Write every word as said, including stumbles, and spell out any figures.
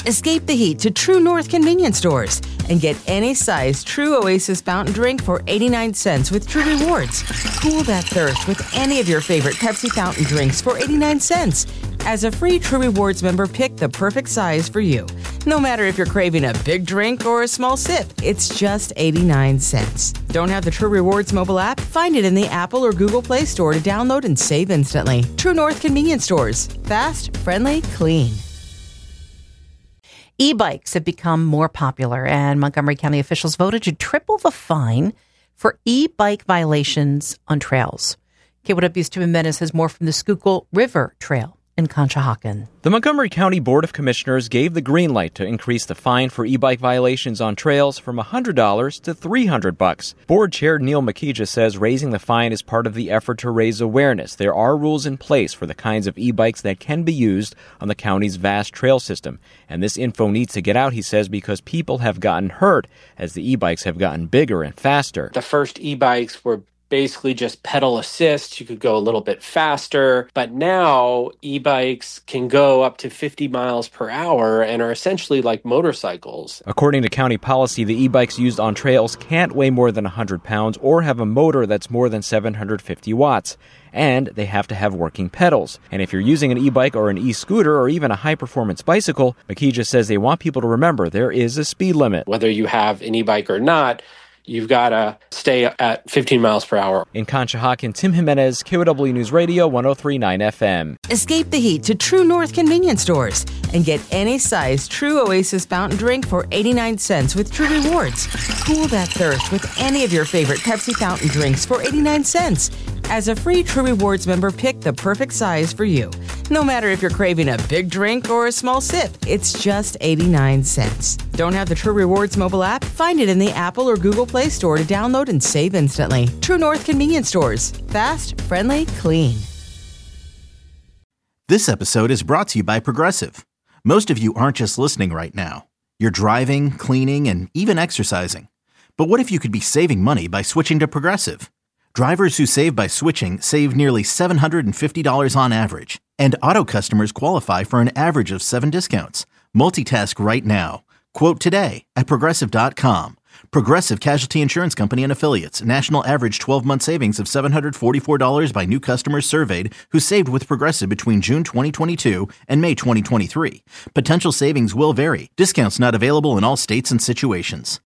Escape the heat to True North convenience stores and get any size True Oasis fountain drink for eighty-nine cents with True Rewards. Cool that thirst with any of your favorite Pepsi fountain drinks for eighty-nine cents. As a free True Rewards member, pick the perfect size for you. No matter if you're craving a big drink or a small sip, it's just eighty-nine cents. Don't have the True Rewards mobile app? Find it in the Apple or Google Play Store to download and save instantly. True North convenience stores. Fast, friendly, clean. E-bikes have become more popular, and Montgomery County officials voted to triple the fine for e-bike violations on trails. K W W's Tim Jimenez has more from the Schuylkill River Trail in Conshohocken. The Montgomery County Board of Commissioners gave the green light to increase the fine for e-bike violations on trails from one hundred dollars to three hundred dollars. Board Chair Neil Makija says raising the fine is part of the effort to raise awareness. There are rules in place for the kinds of e-bikes that can be used on the county's vast trail system. And this info needs to get out, he says, because people have gotten hurt as the e-bikes have gotten bigger and faster. The first e-bikes were basically just pedal assist. You could go a little bit faster, but now e-bikes can go up to fifty miles per hour and are essentially like motorcycles. According to county policy, the e-bikes used on trails can't weigh more than one hundred pounds or have a motor that's more than seven hundred fifty watts. And they have to have working pedals. And if you're using an e-bike or an e-scooter or even a high-performance bicycle, Makija says they want people to remember there is a speed limit. Whether you have an e-bike or not, you've got to stay at fifteen miles per hour. In Conshohocken, Tim Jimenez, K W News Radio, one oh three point nine F M. Escape the heat to True North convenience stores and get any size True Oasis fountain drink for eighty-nine cents with True Rewards. Cool that thirst with any of your favorite Pepsi fountain drinks for eighty-nine cents. As a free True Rewards member, pick the perfect size for you. No matter if you're craving a big drink or a small sip, it's just eighty-nine cents. Don't have the True Rewards mobile app? Find it in the Apple or Google Play Store to download and save instantly. True North convenience stores. Fast, friendly, clean. This episode is brought to you by Progressive. Most of you aren't just listening right now. You're driving, cleaning, and even exercising. But what if you could be saving money by switching to Progressive? Drivers who save by switching save nearly seven hundred fifty dollars on average. And auto customers qualify for an average of seven discounts. Multitask right now. Quote today at Progressive dot com. Progressive Casualty Insurance Company and Affiliates. National average twelve-month savings of seven hundred forty-four dollars by new customers surveyed who saved with Progressive between June twenty twenty-two and May twenty twenty-three. Potential savings will vary. Discounts not available in all states and situations.